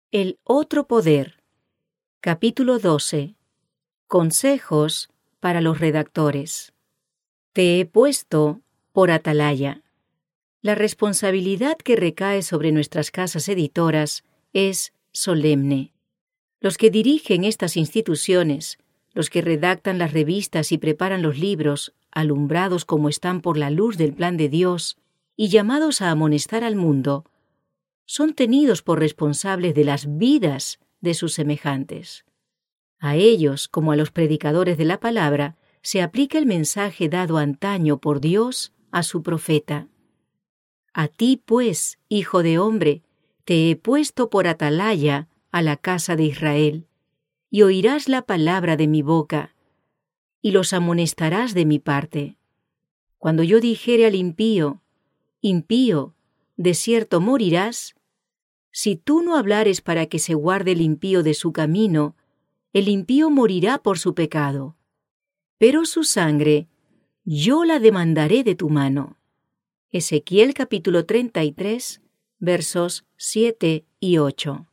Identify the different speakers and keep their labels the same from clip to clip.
Speaker 1: El otro poder. Capítulo 12. Consejos para los redactores. Te he puesto por atalaya. La responsabilidad que recae sobre nuestras casas editoras es solemne. Los que dirigen estas instituciones, los que redactan las revistas y preparan los libros, alumbrados como están por la luz del plan de Dios y llamados a amonestar al mundo, son tenidos por responsables de las vidas de sus semejantes. A ellos, como a los predicadores de la palabra, se aplica el mensaje dado antaño por Dios a su profeta. A ti, pues, hijo de hombre, te he puesto por atalaya a la casa de Israel, y oirás la palabra de mi boca, y los amonestarás de mi parte. Cuando yo dijere al impío, impío, de cierto morirás, si tú no hablares para que se guarde el impío de su camino, el impío morirá por su pecado. Pero su sangre yo la demandaré de tu mano. Ezequiel capítulo 33, versos 7 y 8.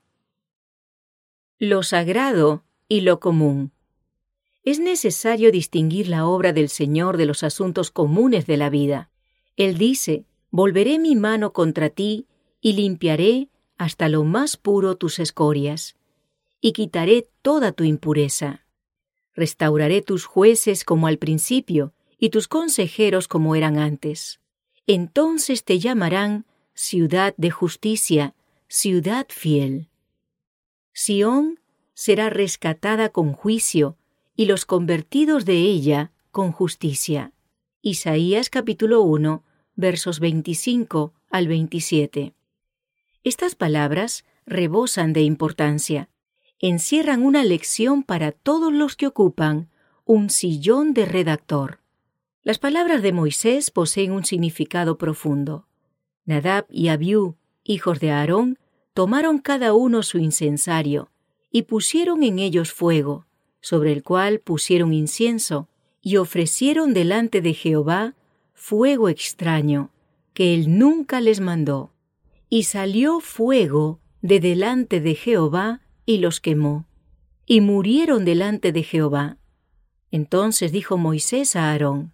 Speaker 1: Lo sagrado y lo común. Es necesario distinguir la obra del Señor de los asuntos comunes de la vida. Él dice: volveré mi mano contra ti y limpiaré hasta lo más puro tus escorias, y quitaré toda tu impureza. Restauraré tus jueces como al principio, y tus consejeros como eran antes. Entonces te llamarán ciudad de justicia, ciudad fiel. Sión será rescatada con juicio, y los convertidos de ella con justicia. Isaías capítulo 1, versos 25 al 27. Estas palabras rebosan de importancia. Encierran una lección para todos los que ocupan un sillón de redactor. Las palabras de Moisés poseen un significado profundo. Nadab y Abiú, hijos de Aarón, tomaron cada uno su incensario y pusieron en ellos fuego, sobre el cual pusieron incienso, y ofrecieron delante de Jehová fuego extraño, que él nunca les mandó. Y salió fuego de delante de Jehová y los quemó, y murieron delante de Jehová. Entonces dijo Moisés a Aarón: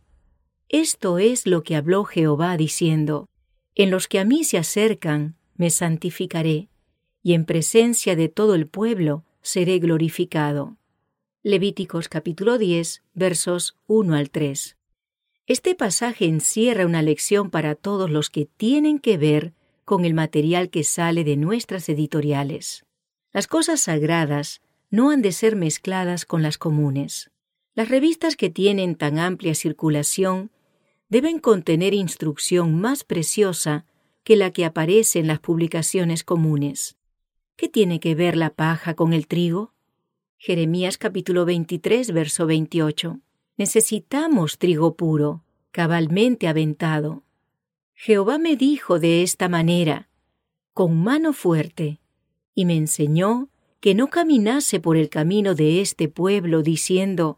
Speaker 1: esto es lo que habló Jehová diciendo: en los que a mí se acercan me santificaré, y en presencia de todo el pueblo seré glorificado. Levíticos capítulo 10, versos 1 al 3. Este pasaje encierra una lección para todos los que tienen que ver con el material que sale de nuestras editoriales. Las cosas sagradas no han de ser mezcladas con las comunes. Las revistas que tienen tan amplia circulación deben contener instrucción más preciosa que la que aparece en las publicaciones comunes. ¿Qué tiene que ver la paja con el trigo? Jeremías capítulo 23, verso 28. Necesitamos trigo puro, cabalmente aventado. Jehová me dijo de esta manera, con mano fuerte, y me enseñó que no caminase por el camino de este pueblo, diciendo: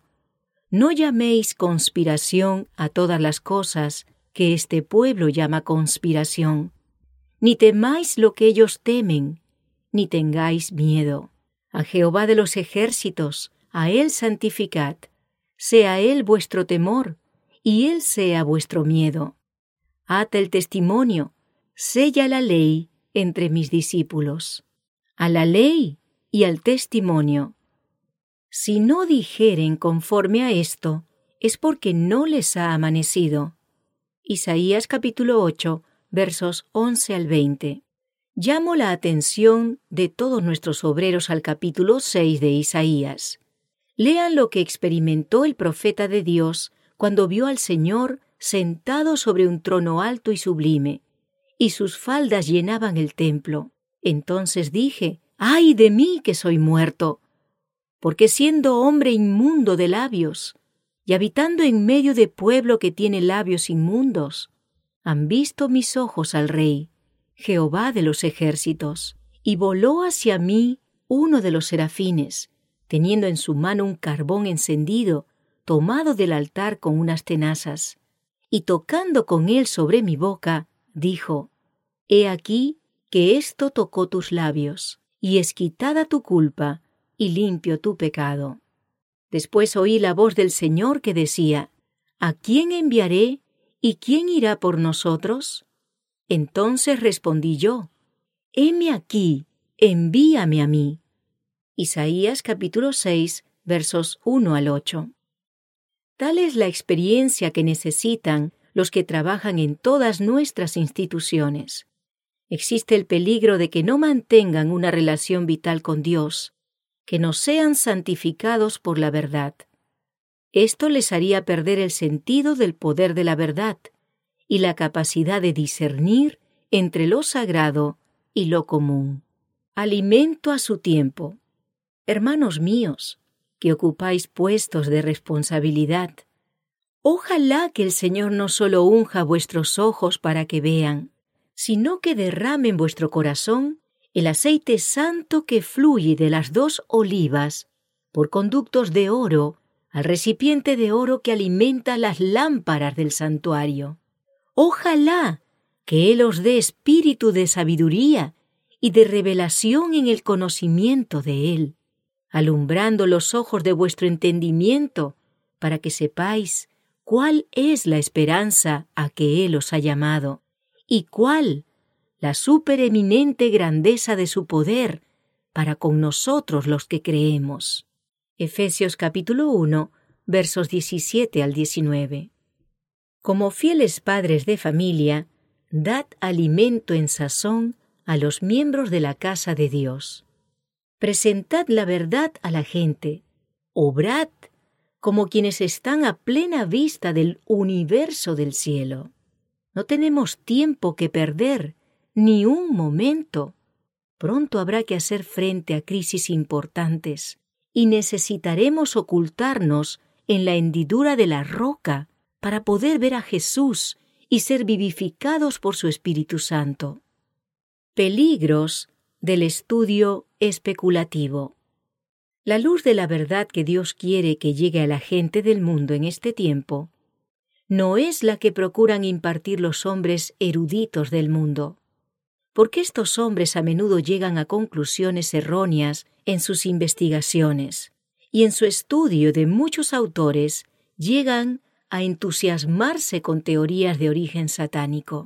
Speaker 1: no llaméis conspiración a todas las cosas que este pueblo llama conspiración, ni temáis lo que ellos temen, ni tengáis miedo. A Jehová de los ejércitos, a él santificad, sea él vuestro temor, y él sea vuestro miedo. Ata el testimonio, sella la ley entre mis discípulos. A la ley y al testimonio. Si no dijeren conforme a esto, es porque no les ha amanecido. Isaías capítulo 8, versos 11 al 20. Llamo la atención de todos nuestros obreros al capítulo 6 de Isaías. Lean lo que experimentó el profeta de Dios cuando vio al Señor sentado sobre un trono alto y sublime, y sus faldas llenaban el templo. Entonces dije: ¡ay de mí que soy muerto! Porque siendo hombre inmundo de labios, y habitando en medio de pueblo que tiene labios inmundos, han visto mis ojos al Rey, Jehová de los ejércitos, y voló hacia mí uno de los serafines, teniendo en su mano un carbón encendido, tomado del altar con unas tenazas, y tocando con él sobre mi boca, dijo: he aquí que esto tocó tus labios, y es quitada tu culpa, y limpio tu pecado. Después oí la voz del Señor que decía, ¿a quién enviaré y quién irá por nosotros? Entonces respondí yo, heme aquí, envíame a mí. Isaías capítulo 6, versos 1 al 8. Tal es la experiencia que necesitan los que trabajan en todas nuestras instituciones. Existe el peligro de que no mantengan una relación vital con Dios, que no sean santificados por la verdad. Esto les haría perder el sentido del poder de la verdad y la capacidad de discernir entre lo sagrado y lo común. Alimento a su tiempo. Hermanos míos, que ocupáis puestos de responsabilidad, ojalá que el Señor no solo unja vuestros ojos para que vean, sino que derrame en vuestro corazón el aceite santo que fluye de las 2 olivas por conductos de oro al recipiente de oro que alimenta las lámparas del santuario. Ojalá que Él os dé espíritu de sabiduría y de revelación en el conocimiento de Él, alumbrando los ojos de vuestro entendimiento, para que sepáis cuál es la esperanza a que Él os ha llamado, y cuál la supereminente grandeza de su poder para con nosotros los que creemos. Efesios capítulo 1, versos 17 al 19. Como fieles padres de familia, dad alimento en sazón a los miembros de la casa de Dios. Presentad la verdad a la gente. Obrad como quienes están a plena vista del universo del cielo. No tenemos tiempo que perder, ni un momento. Pronto habrá que hacer frente a crisis importantes y necesitaremos ocultarnos en la hendidura de la roca para poder ver a Jesús y ser vivificados por su Espíritu Santo. Peligros del estudio especulativo. La luz de la verdad que Dios quiere que llegue a la gente del mundo en este tiempo no es la que procuran impartir los hombres eruditos del mundo, porque estos hombres a menudo llegan a conclusiones erróneas en sus investigaciones y en su estudio de muchos autores llegan a entusiasmarse con teorías de origen satánico.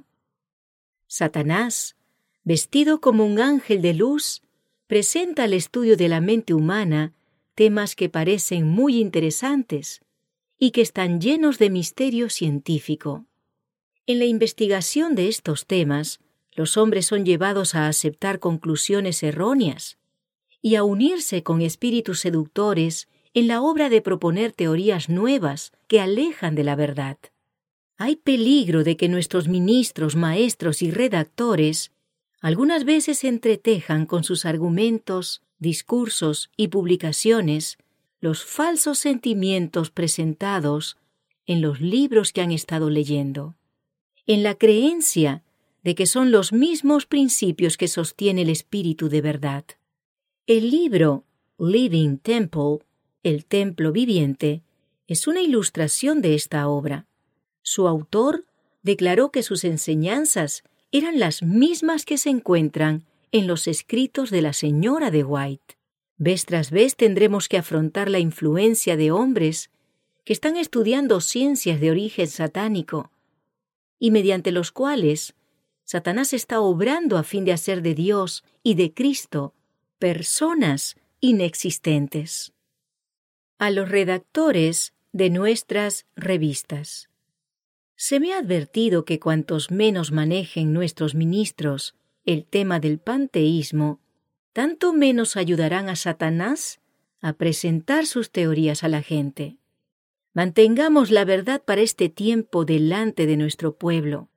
Speaker 1: Satanás, vestido como un ángel de luz, presenta al estudio de la mente humana temas que parecen muy interesantes y que están llenos de misterio científico. En la investigación de estos temas, los hombres son llevados a aceptar conclusiones erróneas y a unirse con espíritus seductores en la obra de proponer teorías nuevas que alejan de la verdad. Hay peligro de que nuestros ministros, maestros y redactores algunas veces entretejan con sus argumentos, discursos y publicaciones los falsos sentimientos presentados en los libros que han estado leyendo, en la creencia de que son los mismos principios que sostiene el espíritu de verdad. El libro Living Temple, el templo viviente, es una ilustración de esta obra. Su autor declaró que sus enseñanzas eran las mismas que se encuentran en los escritos de la señora de White. Vez tras vez tendremos que afrontar la influencia de hombres que están estudiando ciencias de origen satánico y mediante los cuales Satanás está obrando a fin de hacer de Dios y de Cristo personas inexistentes. A los redactores de nuestras revistas. Se me ha advertido que cuantos menos manejen nuestros ministros el tema del panteísmo, tanto menos ayudarán a Satanás a presentar sus teorías a la gente. Mantengamos la verdad para este tiempo delante de nuestro pueblo.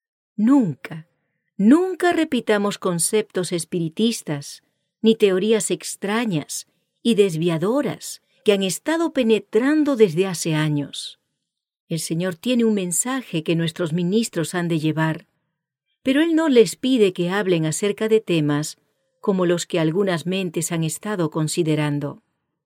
Speaker 1: Nunca repitamos conceptos espiritistas, ni teorías extrañas y desviadoras que han estado penetrando desde hace años. El Señor tiene un mensaje que nuestros ministros han de llevar, pero Él no les pide que hablen acerca de temas como los que algunas mentes han estado considerando.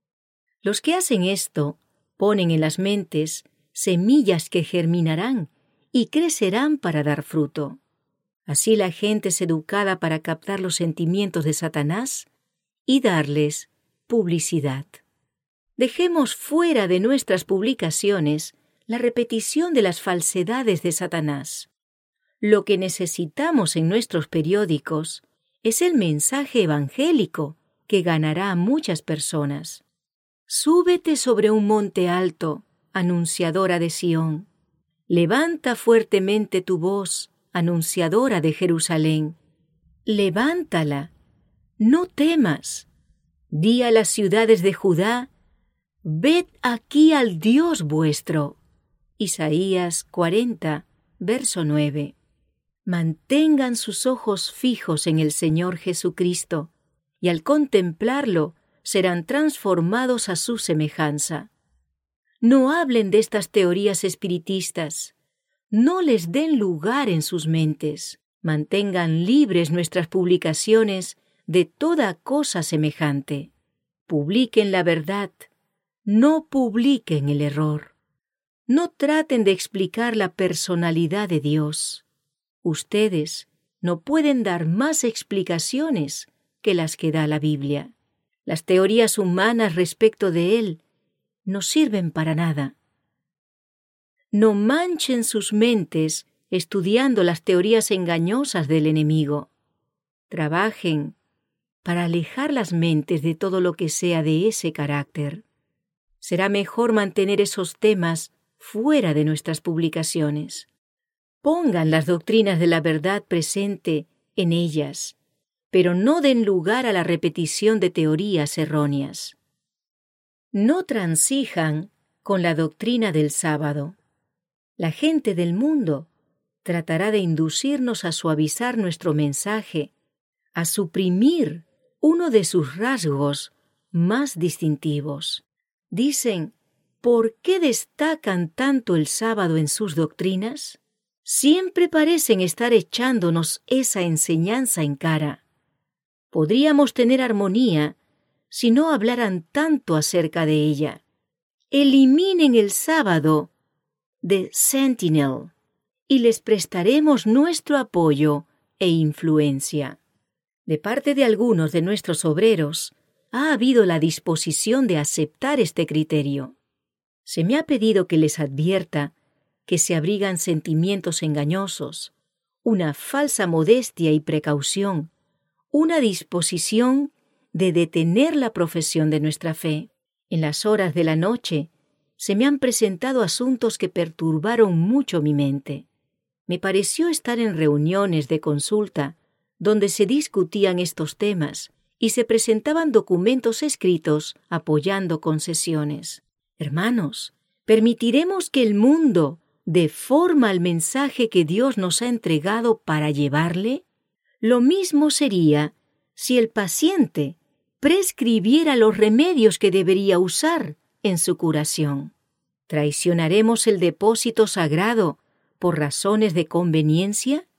Speaker 1: Los que hacen esto ponen en las mentes semillas que germinarán y crecerán para dar fruto. Así la gente es educada para captar los sentimientos de Satanás y darles publicidad. Dejemos fuera de nuestras publicaciones la repetición de las falsedades de Satanás. Lo que necesitamos en nuestros periódicos es el mensaje evangélico que ganará a muchas personas. Súbete sobre un monte alto, anunciadora de Sión. Levanta fuertemente tu voz, anunciadora de Jerusalén. Levántala, no temas. Di a las ciudades de Judá: ved aquí al Dios vuestro. Isaías 40, verso 9. Mantengan sus ojos fijos en el Señor Jesucristo, y al contemplarlo serán transformados a su semejanza. No hablen de estas teorías espiritistas. No les den lugar en sus mentes. Mantengan libres nuestras publicaciones de toda cosa semejante. Publiquen la verdad. No publiquen el error. No traten de explicar la personalidad de Dios. Ustedes no pueden dar más explicaciones que las que da la Biblia. Las teorías humanas respecto de Él no sirven para nada. No manchen sus mentes estudiando las teorías engañosas del enemigo. Trabajen para alejar las mentes de todo lo que sea de ese carácter. Será mejor mantener esos temas fuera de nuestras publicaciones. Pongan las doctrinas de la verdad presente en ellas, pero no den lugar a la repetición de teorías erróneas. No transijan con la doctrina del sábado. La gente del mundo tratará de inducirnos a suavizar nuestro mensaje, a suprimir uno de sus rasgos más distintivos. Dicen: ¿por qué destacan tanto el sábado en sus doctrinas? Siempre parecen estar echándonos esa enseñanza en cara. Podríamos tener armonía si no hablaran tanto acerca de ella. Eliminen el sábado de Sentinel y les prestaremos nuestro apoyo e influencia. De parte de algunos de nuestros obreros, ha habido la disposición de aceptar este criterio. Se me ha pedido que les advierta que se abrigan sentimientos engañosos, una falsa modestia y precaución, una disposición de detener la profesión de nuestra fe. En las horas de la noche se me han presentado asuntos que perturbaron mucho mi mente. Me pareció estar en reuniones de consulta donde se discutían estos temas y se presentaban documentos escritos apoyando concesiones. Hermanos, ¿permitiremos que el mundo deforma el mensaje que Dios nos ha entregado para llevarle? Lo mismo sería si el paciente prescribiera los remedios que debería usar en su curación. ¿Traicionaremos el depósito sagrado por razones de conveniencia?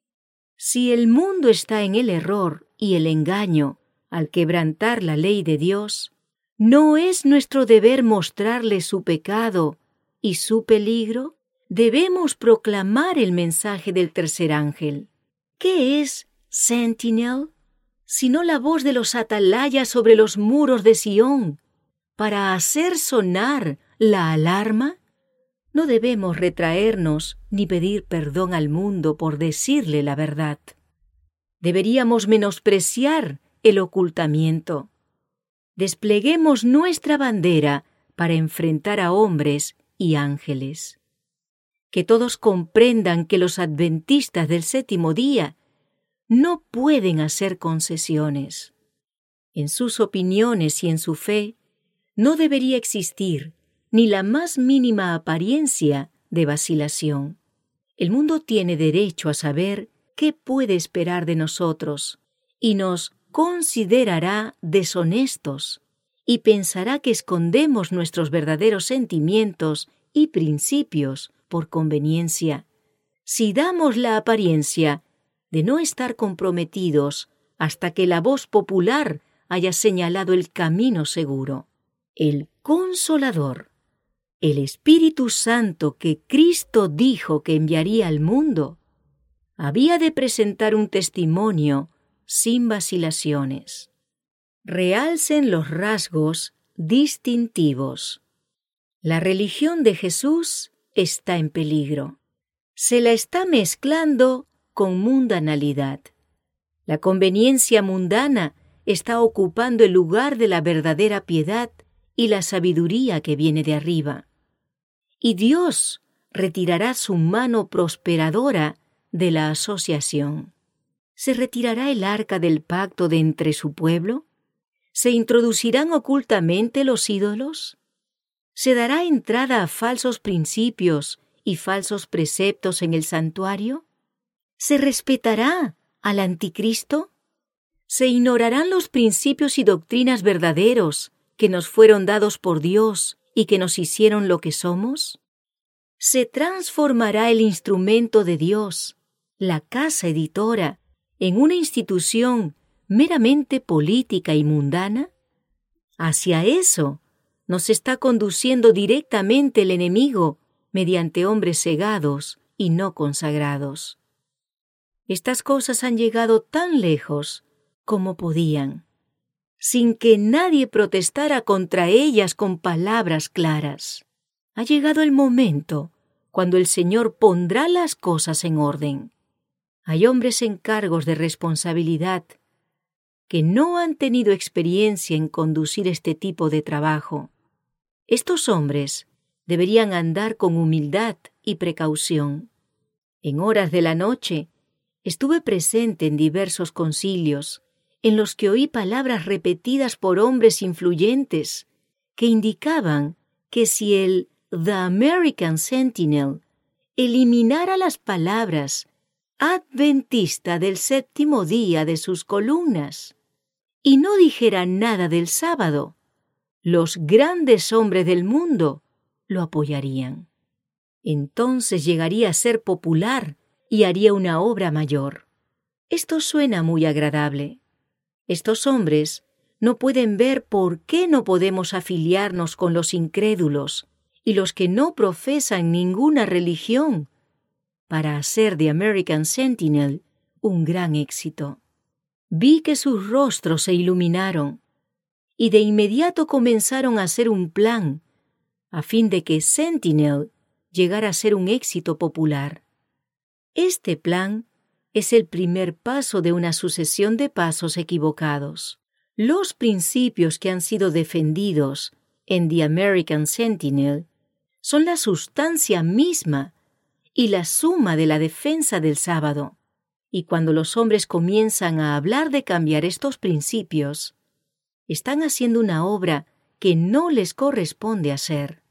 Speaker 1: Si el mundo está en el error y el engaño al quebrantar la ley de Dios, ¿no es nuestro deber mostrarle su pecado y su peligro? Debemos proclamar el mensaje del tercer ángel. ¿Qué es Sentinel? Sino la voz de los atalayas sobre los muros de Sión, para hacer sonar la alarma. No debemos retraernos ni pedir perdón al mundo por decirle la verdad. Deberíamos menospreciar el ocultamiento. Despleguemos nuestra bandera para enfrentar a hombres y ángeles. Que todos comprendan que los adventistas del séptimo día no pueden hacer concesiones. En sus opiniones y en su fe no debería existir ni la más mínima apariencia de vacilación. El mundo tiene derecho a saber qué puede esperar de nosotros y nos considerará deshonestos y pensará que escondemos nuestros verdaderos sentimientos y principios por conveniencia. Si damos la apariencia de no estar comprometidos hasta que la voz popular haya señalado el camino seguro, el Consolador, el Espíritu Santo que Cristo dijo que enviaría al mundo, había de presentar un testimonio sin vacilaciones. Realcen los rasgos distintivos. La religión de Jesús está en peligro. Se la está mezclando con mundanalidad. La conveniencia mundana está ocupando el lugar de la verdadera piedad y la sabiduría que viene de arriba. Y Dios retirará su mano prosperadora de la asociación. ¿Se retirará el arca del pacto de entre su pueblo? ¿Se introducirán ocultamente los ídolos? ¿Se dará entrada a falsos principios y falsos preceptos en el santuario? ¿Se respetará al anticristo? ¿Se ignorarán los principios y doctrinas verdaderos que nos fueron dados por Dios y que nos hicieron lo que somos? ¿Se transformará el instrumento de Dios, la casa editora, en una institución meramente política y mundana? Hacia eso nos está conduciendo directamente el enemigo mediante hombres cegados y no consagrados. Estas cosas han llegado tan lejos como podían, sin que nadie protestara contra ellas con palabras claras. Ha llegado el momento cuando el Señor pondrá las cosas en orden. Hay hombres en cargos de responsabilidad que no han tenido experiencia en conducir este tipo de trabajo. Estos hombres deberían andar con humildad y precaución. En horas de la noche estuve presente en diversos concilios en los que oí palabras repetidas por hombres influyentes que indicaban que si el The American Sentinel eliminara las palabras adventista del séptimo día de sus columnas y no dijera nada del sábado, los grandes hombres del mundo lo apoyarían. Entonces llegaría a ser popular y haría una obra mayor. Esto suena muy agradable. Estos hombres no pueden ver por qué no podemos afiliarnos con los incrédulos y los que no profesan ninguna religión para hacer de American Sentinel un gran éxito. Vi que sus rostros se iluminaron y de inmediato comenzaron a hacer un plan a fin de que Sentinel llegara a ser un éxito popular. Este plan es el primer paso de una sucesión de pasos equivocados. Los principios que han sido defendidos en The American Sentinel son la sustancia misma y la suma de la defensa del sábado. Y cuando los hombres comienzan a hablar de cambiar estos principios, están haciendo una obra que no les corresponde hacer.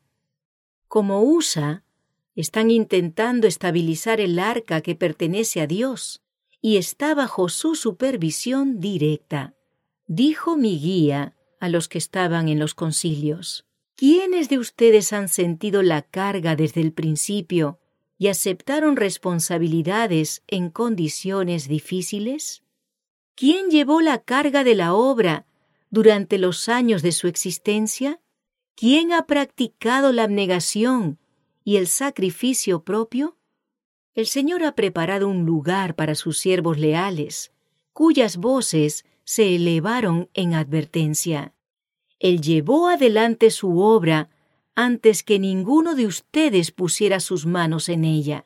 Speaker 1: Como USA, están intentando estabilizar el arca que pertenece a Dios y está bajo su supervisión directa. Dijo mi guía a los que estaban en los concilios: ¿quiénes de ustedes han sentido la carga desde el principio y aceptaron responsabilidades en condiciones difíciles? ¿Quién llevó la carga de la obra durante los años de su existencia? ¿Quién ha practicado la abnegación y el sacrificio propio? El Señor ha preparado un lugar para sus siervos leales, cuyas voces se elevaron en advertencia. Él llevó adelante su obra antes que ninguno de ustedes pusiera sus manos en ella,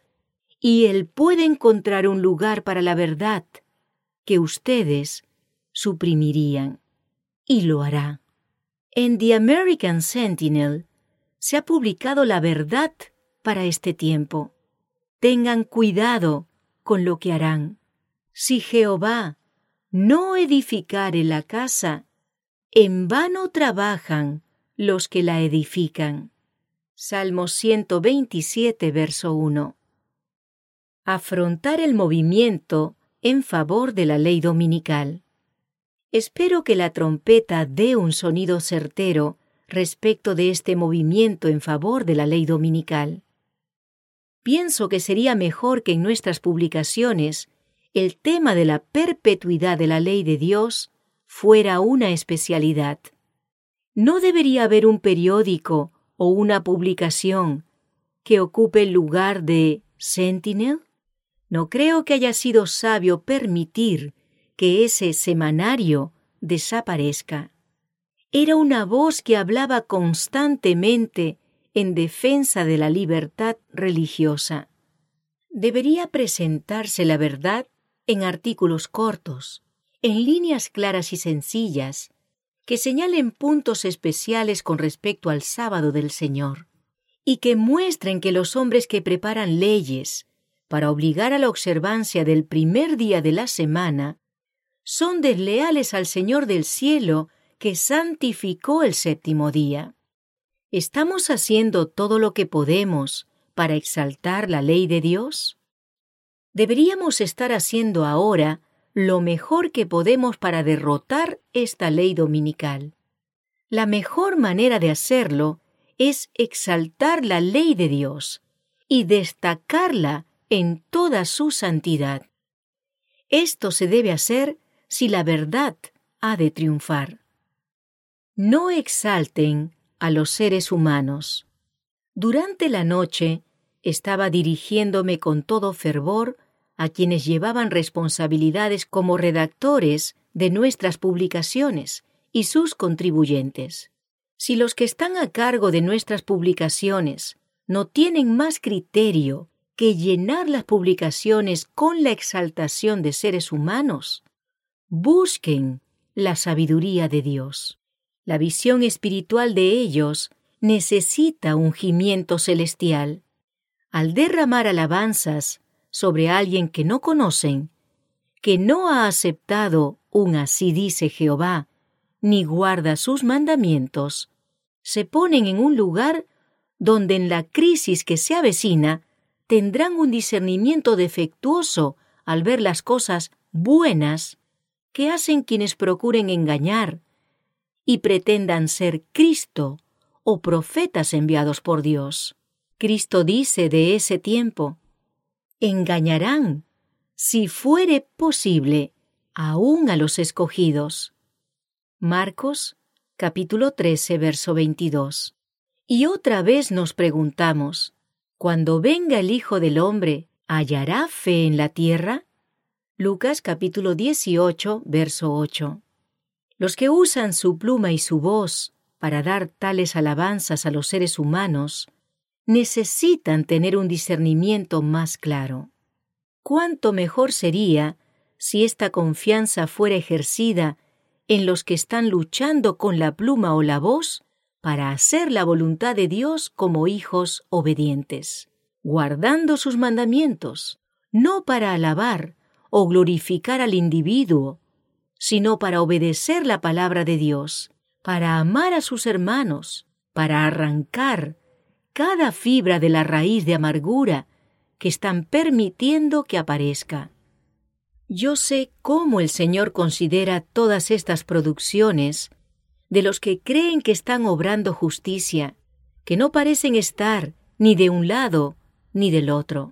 Speaker 1: y Él puede encontrar un lugar para la verdad que ustedes suprimirían, y lo hará. En The American Sentinel se ha publicado la verdad para este tiempo. Tengan cuidado con lo que harán. Si Jehová no edificare la casa, en vano trabajan los que la edifican. Salmo 127, verso 1. Afrontar el movimiento en favor de la ley dominical. Espero que la trompeta dé un sonido certero respecto de este movimiento en favor de la ley dominical. Pienso que sería mejor que en nuestras publicaciones el tema de la perpetuidad de la ley de Dios fuera una especialidad. No debería haber un periódico o una publicación que ocupe el lugar de Sentinel. No creo que haya sido sabio permitir que ese semanario desaparezca. Era una voz que hablaba constantemente en defensa de la libertad religiosa. Debería presentarse la verdad en artículos cortos, en líneas claras y sencillas, que señalen puntos especiales con respecto al sábado del Señor, y que muestren que los hombres que preparan leyes para obligar a la observancia del primer día de la semana son desleales al Señor del cielo que santificó el séptimo día. ¿Estamos haciendo todo lo que podemos para exaltar la ley de Dios? Deberíamos estar haciendo ahora lo mejor que podemos para derrotar esta ley dominical. La mejor manera de hacerlo es exaltar la ley de Dios y destacarla en toda su santidad. Esto se debe hacer si la verdad ha de triunfar. No exalten a los seres humanos. Durante la noche estaba dirigiéndome con todo fervor a quienes llevaban responsabilidades como redactores de nuestras publicaciones y sus contribuyentes. Si los que están a cargo de nuestras publicaciones no tienen más criterio que llenar las publicaciones con la exaltación de seres humanos, busquen la sabiduría de Dios. La visión espiritual de ellos necesita ungimiento celestial. Al derramar alabanzas sobre alguien que no conocen, que no ha aceptado un así dice Jehová, ni guarda sus mandamientos, se ponen en un lugar donde en la crisis que se avecina tendrán un discernimiento defectuoso al ver las cosas buenas que hacen quienes procuren engañar y pretendan ser Cristo o profetas enviados por Dios. Cristo dice de ese tiempo: engañarán, si fuere posible, aún a los escogidos. Marcos, capítulo 13, verso 22. Y otra vez nos preguntamos, ¿cuando venga el Hijo del Hombre, hallará fe en la tierra? Lucas, capítulo 18, verso 8. Los que usan su pluma y su voz para dar tales alabanzas a los seres humanos necesitan tener un discernimiento más claro. ¿Cuánto mejor sería si esta confianza fuera ejercida en los que están luchando con la pluma o la voz para hacer la voluntad de Dios como hijos obedientes, guardando sus mandamientos, no para alabar o glorificar al individuo, sino para obedecer la palabra de Dios, para amar a sus hermanos, para arrancar cada fibra de la raíz de amargura que están permitiendo que aparezca? Yo sé cómo el Señor considera todas estas producciones de los que creen que están obrando justicia, que no parecen estar ni de un lado ni del otro.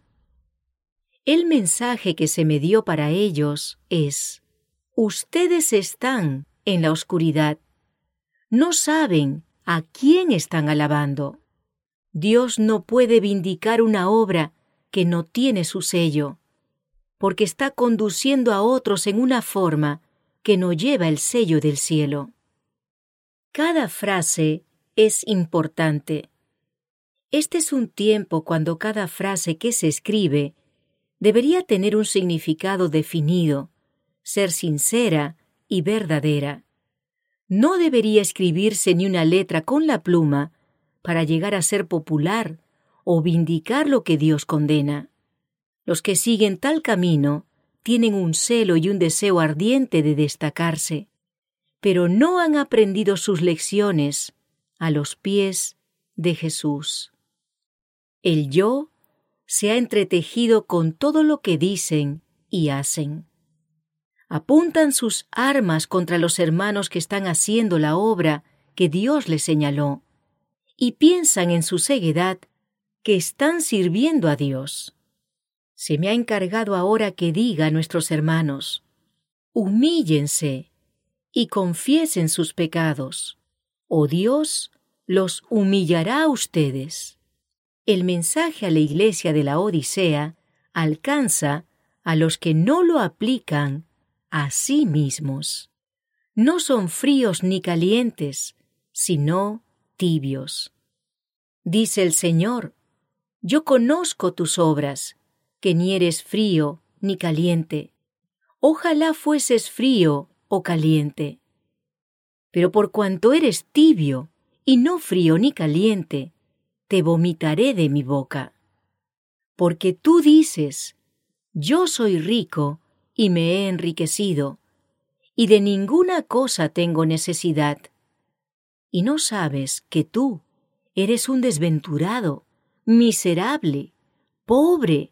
Speaker 1: El mensaje que se me dio para ellos es: ustedes están en la oscuridad, no saben a quién están alabando. Dios no puede vindicar una obra que no tiene su sello, porque está conduciendo a otros en una forma que no lleva el sello del cielo. Cada frase es importante. Este es un tiempo cuando cada frase que se escribe debería tener un significado definido, ser sincera y verdadera. No debería escribirse ni una letra con la pluma para llegar a ser popular o vindicar lo que Dios condena. Los que siguen tal camino tienen un celo y un deseo ardiente de destacarse, pero no han aprendido sus lecciones a los pies de Jesús. El yo se ha entretejido con todo lo que dicen y hacen. Apuntan sus armas contra los hermanos que están haciendo la obra que Dios les señaló y piensan en su ceguedad que están sirviendo a Dios. Se me ha encargado ahora que diga a nuestros hermanos: humíllense y confiesen sus pecados, o Dios los humillará a ustedes. El mensaje a la iglesia de la Odisea alcanza a los que no lo aplican a sí mismos. no son fríos ni calientes, sino tibios. Dice el Señor: yo conozco tus obras, que ni eres frío ni caliente. Ojalá fueses frío o caliente. Pero por cuanto eres tibio y no frío ni caliente, te vomitaré de mi boca. Porque tú dices: yo soy rico y me he enriquecido, y de ninguna cosa tengo necesidad. Y no sabes que tú eres un desventurado, miserable, pobre,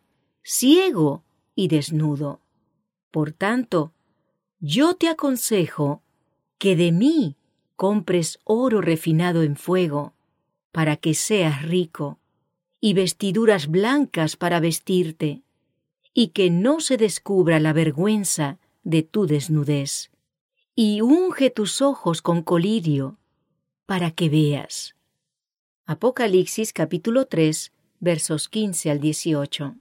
Speaker 1: ciego y desnudo. Por tanto, yo te aconsejo que de mí compres oro refinado en fuego, para que seas rico, y vestiduras blancas para vestirte, y que no se descubra la vergüenza de tu desnudez. Y unge tus ojos con colirio, para que veas. Apocalipsis capítulo 3, versos 15 al 18.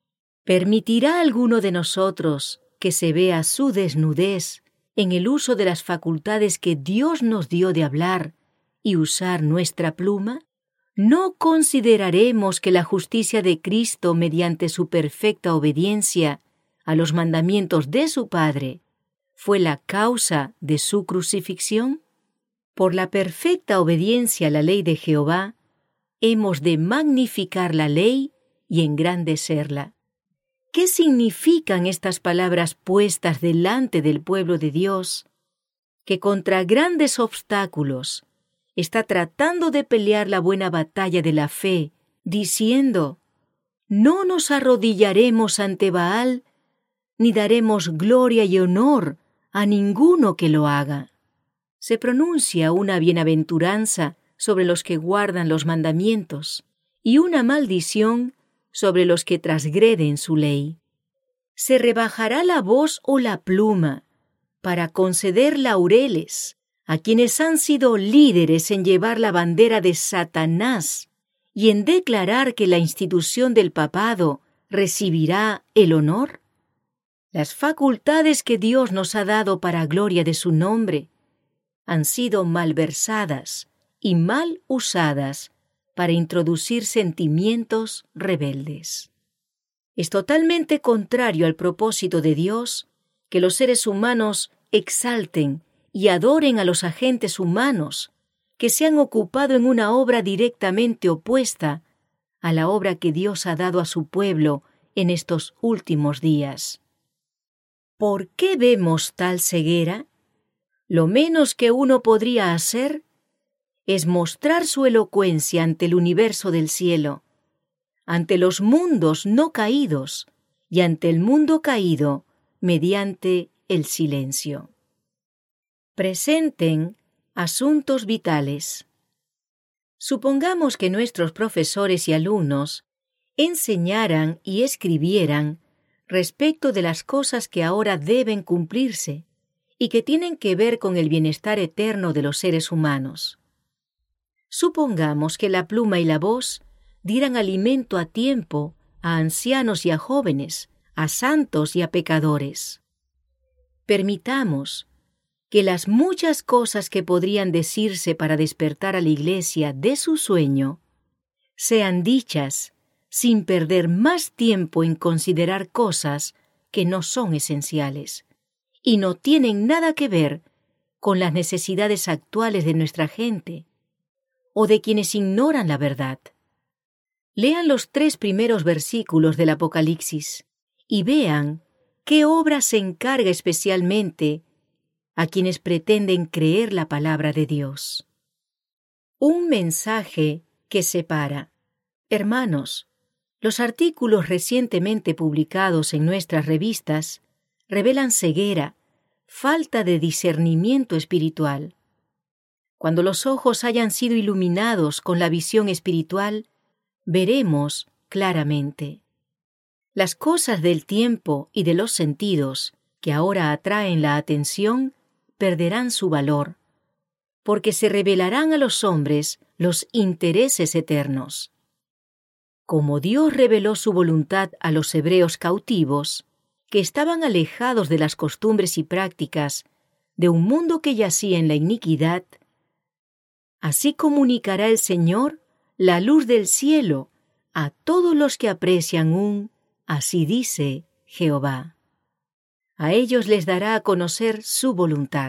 Speaker 1: ¿Permitirá alguno de nosotros que se vea su desnudez en el uso de las facultades que Dios nos dio de hablar y usar nuestra pluma? ¿No consideraremos que la justicia de Cristo mediante su perfecta obediencia a los mandamientos de su Padre fue la causa de su crucifixión? Por la perfecta obediencia a la ley de Jehová, hemos de magnificar la ley y engrandecerla. ¿Qué significan estas palabras puestas delante del pueblo de Dios, que contra grandes obstáculos está tratando de pelear la buena batalla de la fe, diciendo: no nos arrodillaremos ante Baal, ni daremos gloria y honor a ninguno que lo haga? Se pronuncia una bienaventuranza sobre los que guardan los mandamientos y una maldición sobre los que transgreden su ley. Se rebajará la voz o la pluma para conceder laureles a quienes han sido líderes en llevar la bandera de Satanás y en declarar que la institución del papado recibirá el honor. Las facultades que Dios nos ha dado para gloria de su nombre han sido malversadas y mal usadas para introducir sentimientos rebeldes. Es totalmente contrario al propósito de Dios que los seres humanos exalten y adoren a los agentes humanos que se han ocupado en una obra directamente opuesta a la obra que Dios ha dado a su pueblo en estos últimos días. ¿Por qué vemos tal ceguera? Lo menos que uno podría hacer es mostrar su elocuencia ante el universo del cielo, ante los mundos no caídos y ante el mundo caído mediante el silencio. Presenten asuntos vitales. Supongamos que nuestros profesores y alumnos enseñaran y escribieran respecto de las cosas que ahora deben cumplirse y que tienen que ver con el bienestar eterno de los seres humanos. Supongamos que la pluma y la voz dieran alimento a tiempo a ancianos y a jóvenes, a santos y a pecadores. Permitamos que las muchas cosas que podrían decirse para despertar a la Iglesia de su sueño sean dichas sin perder más tiempo en considerar cosas que no son esenciales y no tienen nada que ver con las necesidades actuales de nuestra gente o de quienes ignoran la verdad. Lean los 3 primeros versículos del Apocalipsis y vean qué obra se encarga especialmente a quienes pretenden creer la palabra de Dios. Un mensaje que separa. Hermanos, los artículos recientemente publicados en nuestras revistas revelan ceguera, falta de discernimiento espiritual. Cuando los ojos hayan sido iluminados con la visión espiritual, veremos claramente. Las cosas del tiempo y de los sentidos que ahora atraen la atención perderán su valor, porque se revelarán a los hombres los intereses eternos. Como Dios reveló su voluntad a los hebreos cautivos, que estaban alejados de las costumbres y prácticas de un mundo que yacía en la iniquidad, así comunicará el Señor la luz del cielo a todos los que aprecian así dice Jehová. A ellos les dará a conocer su voluntad.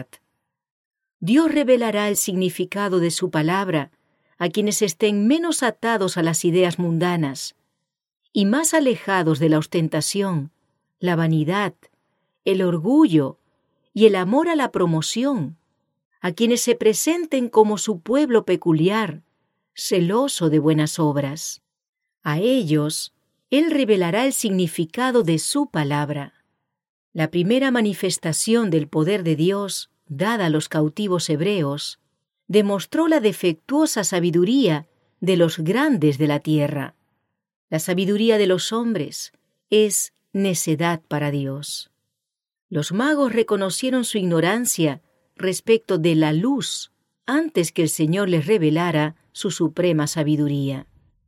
Speaker 1: Dios revelará el significado de su palabra a quienes estén menos atados a las ideas mundanas y más alejados de la ostentación, la vanidad, el orgullo y el amor a la promoción, a quienes se presenten como su pueblo peculiar, celoso de buenas obras. A ellos, Él revelará el significado de su palabra. La primera manifestación del poder de Dios, dada a los cautivos hebreos, demostró la defectuosa sabiduría de los grandes de la tierra. La sabiduría de los hombres es necedad para Dios. Los magos reconocieron su ignorancia respecto de la luz antes que el Señor les revelara su suprema sabiduría.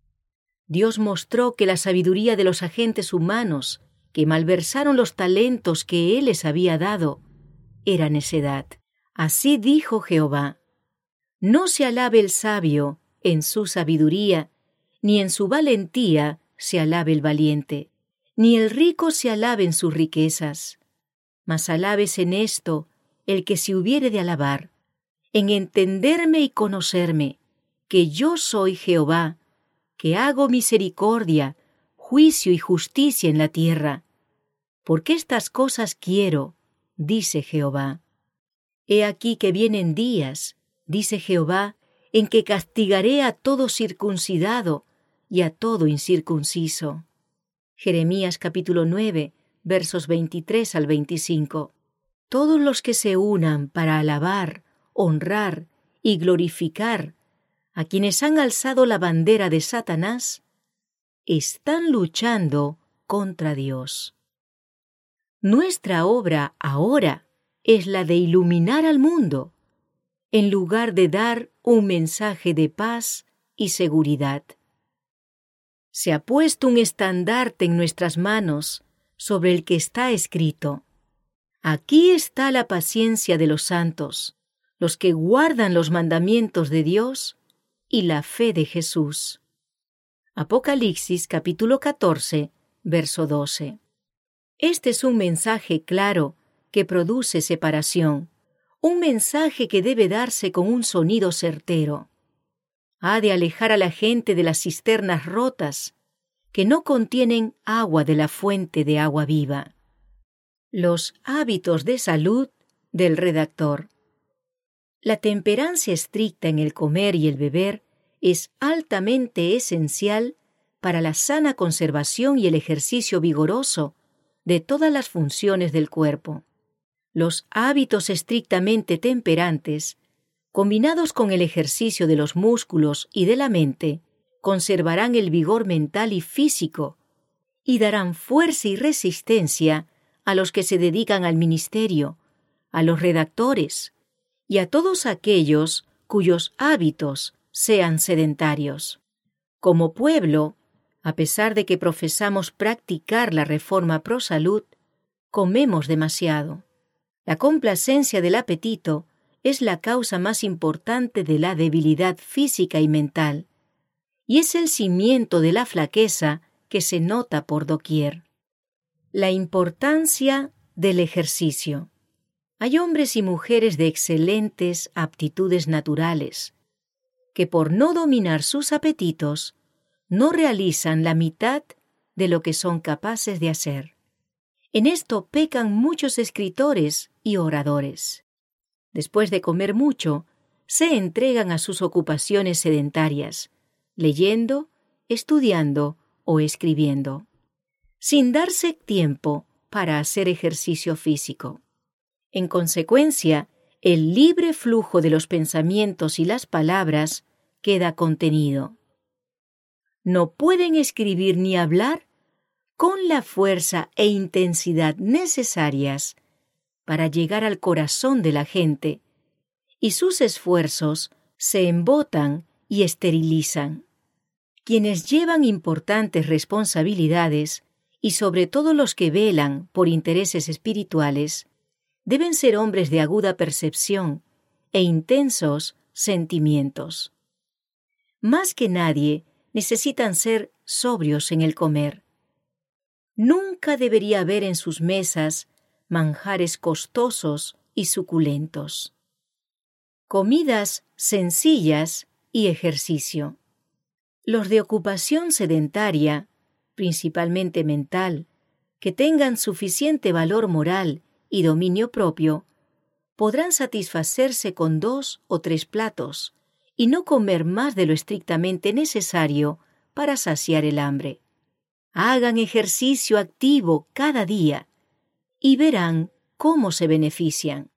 Speaker 1: Dios mostró que la sabiduría de los agentes humanos, que malversaron los talentos que Él les había dado, era necedad. Así dijo Jehová: no se alabe el sabio en su sabiduría, ni en su valentía se alabe el valiente, ni el rico se alabe en sus riquezas. Mas alabes en esto el que se hubiere de alabar, en entenderme y conocerme, que yo soy Jehová, que hago misericordia, juicio y justicia en la tierra. Porque estas cosas quiero, dice Jehová. He aquí que vienen días, dice Jehová, en que castigaré a todo circuncidado y a todo incircunciso. Jeremías capítulo 9, versos 23 al 25. Todos los que se unan para alabar, honrar y glorificar a quienes han alzado la bandera de Satanás, están luchando contra Dios. Nuestra obra ahora es la de iluminar al mundo, en lugar de dar un mensaje de paz y seguridad. Se ha puesto un estandarte en nuestras manos sobre el que está escrito: aquí está la paciencia de los santos, los que guardan los mandamientos de Dios y la fe de Jesús. Apocalipsis capítulo 14, verso 12. Este es un mensaje claro que produce separación, un mensaje que debe darse con un sonido certero. Ha de alejar a la gente de las cisternas rotas que no contienen agua de la fuente de agua viva. Los hábitos de salud del redactor. La temperancia estricta en el comer y el beber es altamente esencial para la sana conservación y el ejercicio vigoroso de todas las funciones del cuerpo. Los hábitos estrictamente temperantes, combinados con el ejercicio de los músculos y de la mente, conservarán el vigor mental y físico y darán fuerza y resistencia a los que se dedican al ministerio, a los redactores y a todos aquellos cuyos hábitos sean sedentarios. Como pueblo, a pesar de que profesamos practicar la reforma pro salud, comemos demasiado. La complacencia del apetito es la causa más importante de la debilidad física y mental, y es el cimiento de la flaqueza que se nota por doquier. La importancia del ejercicio. Hay hombres y mujeres de excelentes aptitudes naturales, que por no dominar sus apetitos, no realizan la mitad de lo que son capaces de hacer. En esto pecan muchos escritores y oradores. Después de comer mucho, se entregan a sus ocupaciones sedentarias, leyendo, estudiando o escribiendo, sin darse tiempo para hacer ejercicio físico. En consecuencia, el libre flujo de los pensamientos y las palabras queda contenido. No pueden escribir ni hablar con la fuerza e intensidad necesarias para llegar al corazón de la gente, y sus esfuerzos se embotan y esterilizan. Quienes llevan importantes responsabilidades, y sobre todo los que velan por intereses espirituales, Deben ser hombres de aguda percepción e intensos sentimientos. Más que nadie, necesitan ser sobrios en el comer. Nunca debería haber en sus mesas manjares costosos y suculentos. Comidas sencillas y ejercicio. Los de ocupación sedentaria, principalmente mental, que tengan suficiente valor moral y dominio propio, podrán satisfacerse con 2 o 3 platos y no comer más de lo estrictamente necesario para saciar el hambre. Hagan ejercicio activo cada día y verán cómo se benefician.